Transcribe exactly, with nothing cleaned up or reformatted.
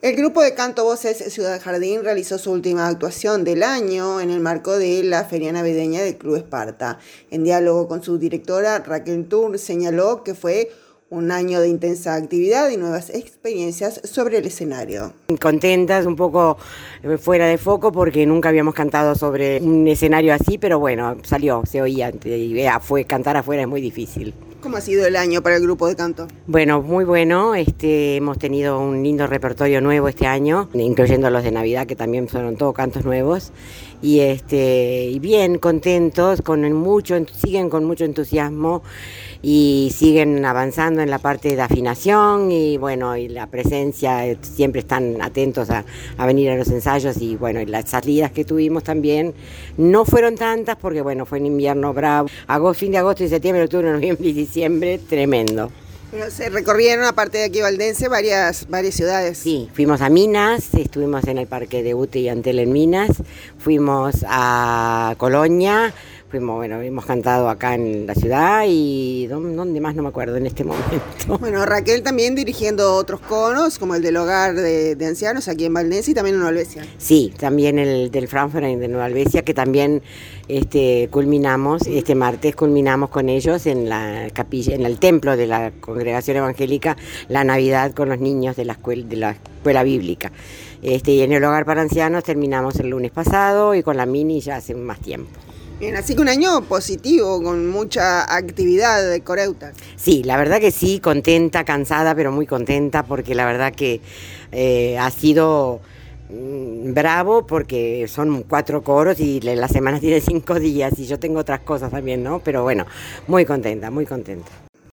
El grupo de canto Voces Ciudad Jardín realizó su última actuación del año en el marco de la Feria Navideña del Club Esparta. En diálogo con su directora, Raquel Tur, señaló que fue un año de intensa actividad y nuevas experiencias sobre el escenario. Contentas, un poco fuera de foco porque nunca habíamos cantado sobre un escenario así, pero bueno, salió, se oía, y fue, cantar afuera es muy difícil. ¿Cómo ha sido el año para el grupo de canto? Bueno, muy bueno, este, hemos tenido un lindo repertorio nuevo este año, incluyendo los de Navidad, que también fueron todos cantos nuevos, y este, y bien, contentos, con mucho, siguen con mucho entusiasmo y siguen avanzando en la parte de afinación y bueno, y la presencia, siempre están atentos a, a venir a los ensayos y bueno, y las salidas que tuvimos también no fueron tantas porque bueno, fue en invierno bravo, agosto, fin de agosto y septiembre, octubre, noviembre y diciembre, tremendo. Pero se recorrieron, aparte de aquí Valdense, varias, varias ciudades. Sí, fuimos a Minas, estuvimos en el Parque de Ute y Antel en Minas, fuimos a Colonia, fuimos, bueno, hemos cantado acá en la ciudad y ¿dónde más? No me acuerdo en este momento. Bueno, Raquel también dirigiendo otros conos, como el del hogar de, de ancianos aquí en Valdense y también en Nueva Albesia. Sí, también el del Frankfurt de Nueva Albesia, que también este, culminamos, este martes culminamos con ellos en la capilla, en el templo de la Congregación Evangélica, la Navidad con los niños de la escuela, de la escuela bíblica. Este, y en el hogar para ancianos terminamos el lunes pasado y con la mini ya hace más tiempo. Bien, así que un año positivo, con mucha actividad de coreutas. Sí, la verdad que sí, contenta, cansada, pero muy contenta, porque la verdad que eh, ha sido mmm, bravo, porque son cuatro coros y la semana tiene cinco días y yo tengo otras cosas también, ¿no? Pero bueno, muy contenta, muy contenta.